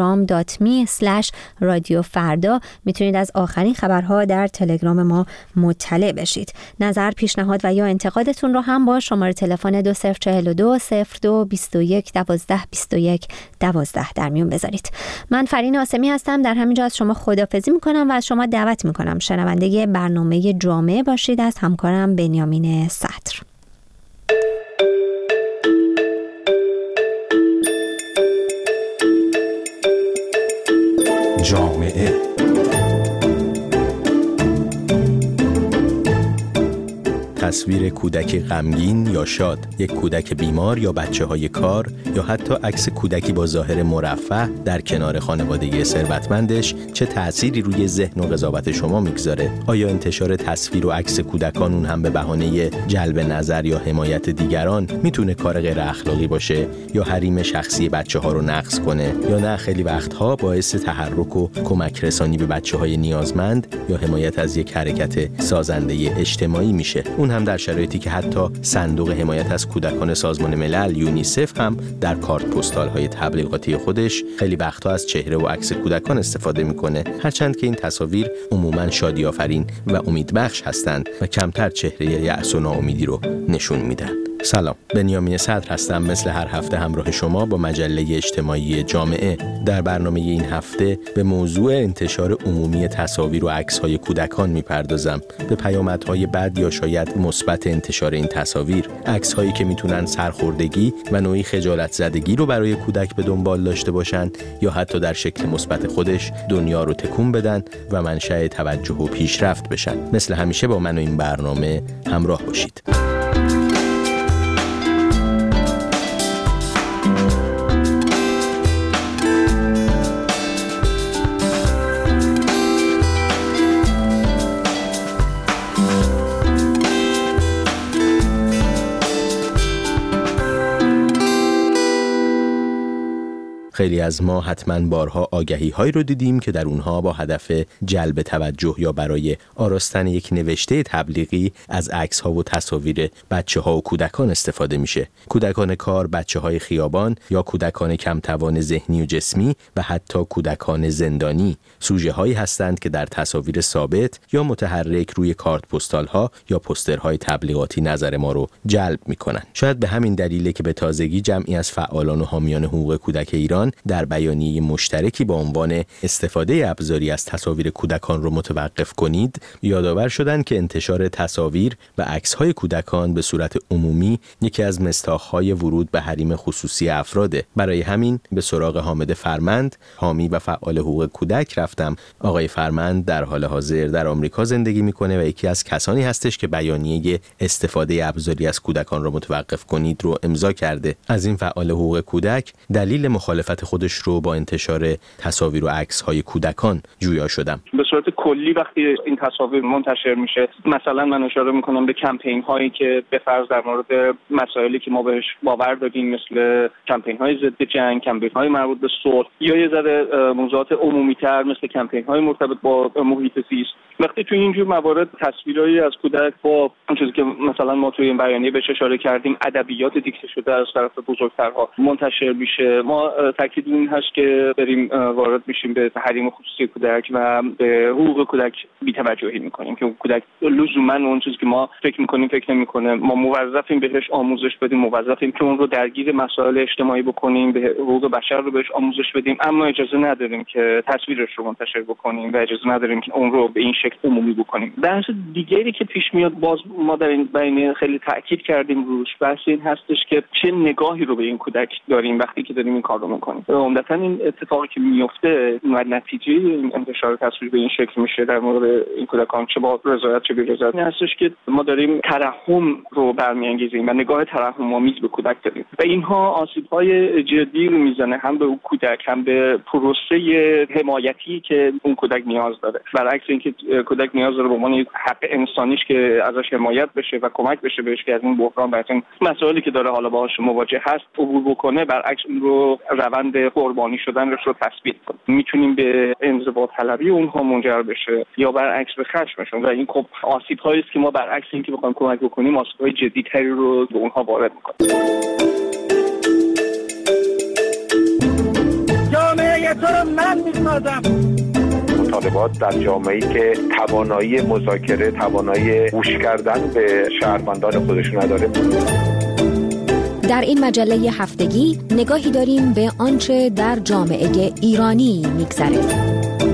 telegram.me/radiofarda. میتونید از آخرین خبرها در تلگرام ما مطلع بشید. نظر، پیشنهاد و یا انتقادتون رو هم با شماره تلفن 2042 02 21 12 21 12 در میون بذارید. من فرین آسمی هستم. در همینجا از شما خداحافظی میکنم و از شما دعوت میکنم شنونده برنامه جامعه باشید از همکارم بنیامین صدر. جامعه تصویر کودکی غمگین یا شاد، یک کودک بیمار یا بچه‌های کار یا حتی عکس کودکی با ظاهر مرفه در کنار خانواده ثروتمندش چه تأثیری روی ذهن و قضاوت شما میگذاره؟ آیا انتشار تصویر و عکس کودکان اون هم به بهانه جلب نظر یا حمایت دیگران میتونه کار غیر اخلاقی باشه یا حریم شخصی بچه‌ها رو نقض کنه، یا نه خیلی وقتها باعث تحرک و کمک رسانی به بچه‌های نیازمند یا حمایت از یک حرکت سازنده اجتماعی میشه؟ اون هم در شرایطی که حتی صندوق حمایت از کودکان سازمان ملل یونیسف هم در کارت پستال‌های تبلیغاتی خودش خیلی وقتها از چهره و عکس کودکان استفاده میکنه، هرچند که این تصاویر عموماً شادی آفرین و امیدبخش هستند و کمتر چهره یأس و ناامیدی رو نشون میدن. سلام، بنیامین صدر هستم. مثل هر هفته همراه شما با مجله اجتماعی جامعه. در برنامه این هفته به موضوع انتشار عمومی تصاویر و عکس‌های کودکان میپردازم، به پیامدهای بد یا شاید مثبت انتشار این تصاویر، عکس‌هایی که میتونن سرخوردگی و نوعی خجالت زدگی رو برای کودک به دنبال داشته باشن یا حتی در شکل مثبت خودش دنیا رو تکون بدن و منشأ توجه و پیشرفت بشن. مثل همیشه با من و این برنامه همراه باشید. خیلی از ما حتما بارها آگهی‌هایی رو دیدیم که در اونها با هدف جلب توجه یا برای آراستن یک نوشته تبلیغی از عکس‌ها و تصاویر بچه‌ها و کودکان استفاده میشه. کودکان کار، بچه‌های خیابان یا کودکان کم توان ذهنی و جسمی و حتی کودکان زندانی سوژه‌هایی هستند که در تصاویر ثابت یا متحرک روی کارت پستال‌ها یا پوسترهای تبلیغاتی نظر ما رو جلب می‌کنن. شاید به همین دلیله که به تازگی جمعی از فعالان و حامیان حقوق کودک ایران در بیانیه مشترکی با عنوان استفاده ابزاری از تصاویر کودکان رو متوقف کنید یادآور شدند که انتشار تصاویر و عکس‌های کودکان به صورت عمومی یکی از مصداق‌های ورود به حریم خصوصی افراده. برای همین به سراغ حامد فرمند، حامی و فعال حقوق کودک رفتم. آقای فرمند در حال حاضر در آمریکا زندگی میکنه و یکی از کسانی هستش که بیانیه استفاده ابزاری از کودکان رو متوقف کنید رو امضا کرده. از این فعال حقوق کودک دلیل مخالفت خودش رو با انتشار تصاویر و عکس‌های کودکان جویا شدم. به صورت کلی وقتی این تصاویر منتشر میشه، مثلا من اشاره میکنم به کمپین هایی که به فرض در مورد مسائلی که ما بهش باور داریم، مثل کمپین های ضد جنگ، کمپین های مربوط به صلح، یا یه ذره موضوعات عمومی تر مثل کمپین های مرتبط با محیط زیست. وقتی توی اینجور موارد تصویرایی از کودک با اون چیزی که مثلا ما توی این بیانیه بهش اشاره کردیم، ادبیات دیکته شده از طرف بزرگترها منتشر میشه، ما تاکید این هست که بریم وارد میشیم به حریم خصوصی کودک و به حقوق کودک بی‌توجهی میکنیم که کودک لزوما اون چیزی که ما فکر میکنیم فکر نمیکنه. ما موظفیم بهش آموزش بدیم، موظفیم که اون رو درگیر مسائل اجتماعی بکنیم، به حقوق بشر رو بهش آموزش بدیم، اما اجازه نداریم که تصویرش رو منتشر بکنیم و اجازه نداریم که اون رو به این شکل عمومی بکنیم. بحث دیگری که پیش میاد، باز ما در این بیانیه خیلی تاکید کردیم روش، بحث این هستش که چه نگاهی رو به این کودک داریم وقتی که داریم این کار رو میکنیم. عمدتاً این اتفاقی که میفته و نتیجه این انتشار تصویر به این شکل میشه در مورد این کودکان، چه با رضایت چه بی رضایت، این هستش که ما داریم ترحم رو برمیانگیزیم و نگاه ترحم‌آمیز به کودک داریم و اینها آسیب‌های جدی رو میزنه هم به اون کودک، هم به پروسه حمایتی که اون کودک نیاز داره. برعکس اینکه کودک نیاز داره به عنوان یک حق انسانیش که ازش حمایت بشه و کمک بشه بهش که از این بحران و از این مسائلی که داره حالا باهاش مواجه هست عبور بکنه، برعکس اون رو روند قربانی شدنش رو تثبیت کنه. میتونیم به انزوا طلبی اونها منجر بشه یا برعکس به خشمشون و این خب آسیب‌هایی است که ما برعکس اینکه بخوایم کمک بکنیم آسیب‌های جدی‌تری رو به اونها وارد می‌کنیم. جامعه تو رو من می‌سازم. مطالبات در جامعه‌ای که توانایی مذاکره، توانایی گوش کردن به شهروندان خودشون نداره. در این مجله هفتگی نگاهی داریم به آنچه در جامعه ایرانی می‌گذره.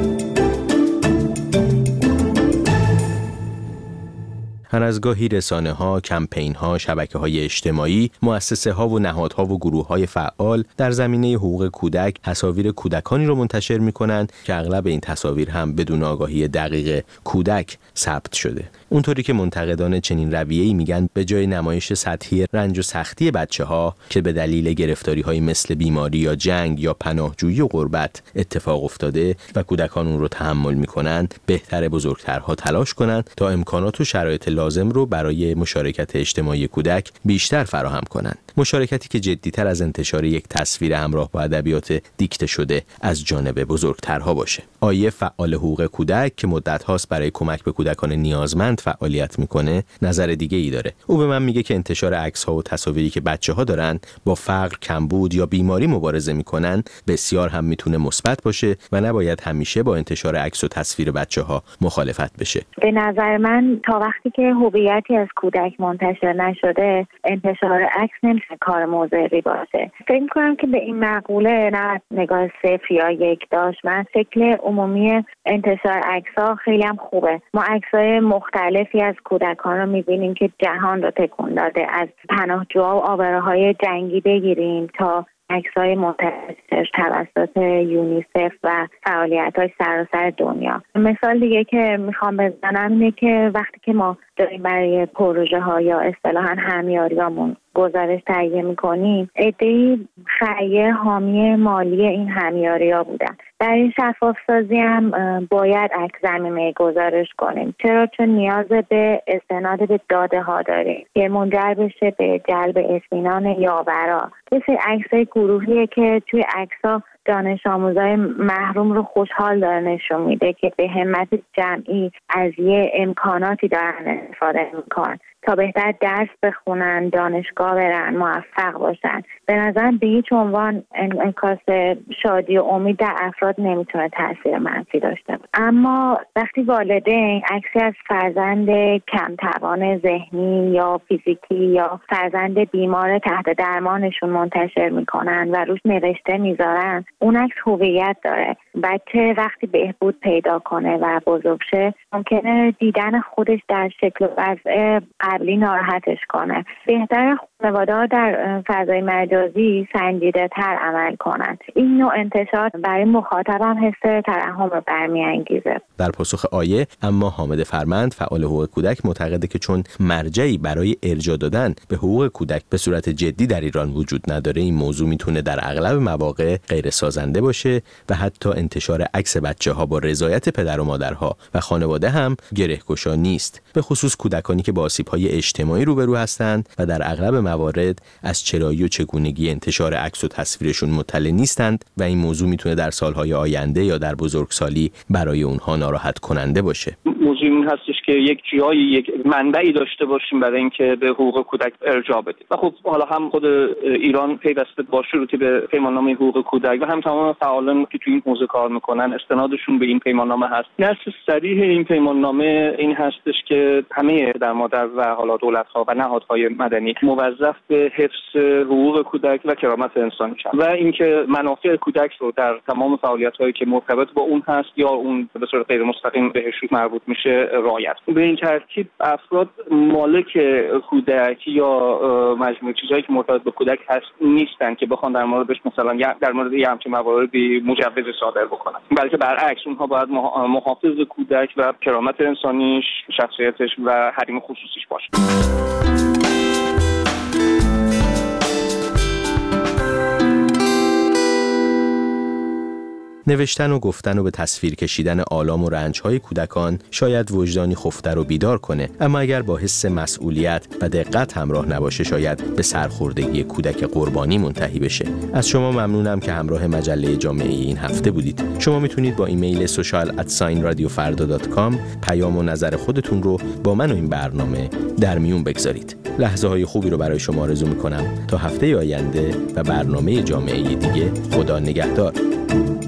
هر از گاهی رسانه‌ها، کمپین‌ها، شبکه‌های اجتماعی، مؤسسه‌ها و نهادها و گروه‌های فعال در زمینه حقوق کودک تصاویر کودکانی رو منتشر می‌کنند که اغلب این تصاویر هم بدون آگاهی دقیق کودک ثبت شده. اونطوری که منتقدان چنین رویه‌ای میگن به جای نمایش سطحی رنج و سختی بچه‌ها که به دلیل گرفتاری‌های مثل بیماری یا جنگ یا پناهجویی و غربت اتفاق افتاده و کودکان اون رو تحمل می‌کنند، بهتر بزرگترها تلاش کنند تا امکانات و شرایط لازم رو برای مشارکت اجتماعی کودک بیشتر فراهم کنند. مشارکتی که جدی‌تر از انتشار یک تصویر همراه با ادبیات دیکته شده از جانب بزرگترها باشه. آیه فعال حقوق کودک که مدت‌هاست برای کمک به کودکان نیازمند فعالیت میکنه نظر دیگه ای داره. او به من میگه که انتشار عکس‌ها و تصاویری که بچه‌ها دارن با فقر، کمبود یا بیماری مبارزه میکنن بسیار هم میتونه مثبت باشه و نباید همیشه با انتشار عکس و تصویر بچه‌ها مخالفت بشه. به نظر من تا وقتی که هویتی از کودک منتشر نشده انتشار عکس نمیشه کار مضری باشه. فکر می‌کنم که به این مقوله نه نگاه صفر یا یک داشت. من شکل عمومی انتشار عکس‌ها خیلی هم خوبه. ما عکس‌های مختلفی از کودکان رو می‌بینیم که جهان رو تکون داده، از پناهجوها و آبراهای جنگی بگیریم تا عکس‌های منتشر توسط یونیسف و فعالیت‌های سراسر دنیا. مثال دیگه که میخوام بزنم اینه که وقتی که ما داریم برای پروژه‌ها یا اصطلاحاً همیاریامون گزارش تهیه می‌کنیم، عده‌ای خیر حامی مالی این همیاری‌ها بودن. در این شفاف‌سازی هم باید عکس زمینه گزارش کنیم. چرا؟ چون نیاز به استناد به داده‌ها داریم که منجر بشه به جلب اطمینان یاورا. مثل عکس‌های گروهیه که توی عکس‌ها دانش آموزای محروم رو خوشحال داره نشون میده که به همت جمعی از یه امکاناتی دارن استفاده میکنن تا بهتر درس بخونن، دانشگاه برن، موفق باشن. به نظر به هیچ عنوان انعکاس شادی و امید در افراد نمیتونه تاثیر منفی داشته باشه. اما وقتی والدین عکسی از فرزند کم توان ذهنی یا فیزیکی یا فرزند بیمار تحت درمانشون منتشر میکنن و روش نوشته میذارن، اون عکس هویت داره. بچه وقتی بهبود پیدا کنه و بزرگ شه ممکنه دیدن خودش در شکل و وضع قبلی ناراحتش کنه. بهتره خانواده‌ها در فضای مجازی سنجیده تر عمل کنند. این نوع انتشار برای مخاطب هم حس ترحم رو برمی‌انگیزه. در پاسخ آیه اما حامد فرمند فعال حقوق کودک معتقده که چون مرجعی برای ارجاع دادن به حقوق کودک به صورت جدی در ایران وجود نداره، این موضوع میتونه در اغلب مواقع غیر سازنده باشه و حتی انتشار عکس بچه‌ها با رضایت پدر و مادرها و خانواده هم گره‌گشا نیست، به خصوص کودکانی که با آسیب‌های اجتماعی روبرو هستند و در اغلب موارد از چرایی و چگونگی انتشار عکس و تصویرشون مطلع نیستند و این موضوع میتونه در سالهای آینده یا در بزرگسالی برای اونها ناراحت کننده باشه. موضوع این هستش که یک جایی یک منبعی داشته باشیم برای اینکه به حقوق کودک ارجاع بدیم. و خب حالا هم خود ایران پیوسته با شروطی به پیماننامه حقوق کودک و هم تمام فعالان که تو این حوزه کار میکنن استنادشون به این پیماننامه هست. نص صریح این پیماننامه این هستش که همه پدر مادر و حالا دولت‌ها و نهادهای مدنی موظف به حفظ حقوق کودک و کرامت انسانی شدن و اینکه منافع کودک رو در تمام فعالیت‌هایی که مرتبط با اون هست یا اون به صورت غیر مستقیم بهش مربوط میشه بشه رعایت. به این ترتیب افراد مالک کودک یا مجموعه چیزهایی که مرتبط به کودک هست نیستن که بخوان در موردش مثلا در مورد یه همچین مواردی مجوز صادر بکنن، بلکه برعکس اونها باید محافظ کودک و کرامت انسانیش، شخصیتش و حریم خصوصیش باشه. نوشتن و گفتن و به تصویر کشیدن آلام و رنج‌های کودکان شاید وجدانی خفته رو بیدار کنه، اما اگر با حس مسئولیت و دقت همراه نباشه شاید به سرخوردگی کودک قربانی منتهی بشه. از شما ممنونم که همراه مجله جامعه این هفته بودید. شما میتونید با ایمیل social@radiofarda.com پیام و نظر خودتون رو با من و این برنامه در میون بگذارید. لحظه‌های خوبی رو برای شما آرزو می‌کنم تا هفته آینده و برنامه جامعه دیگه. خدا نگهدار.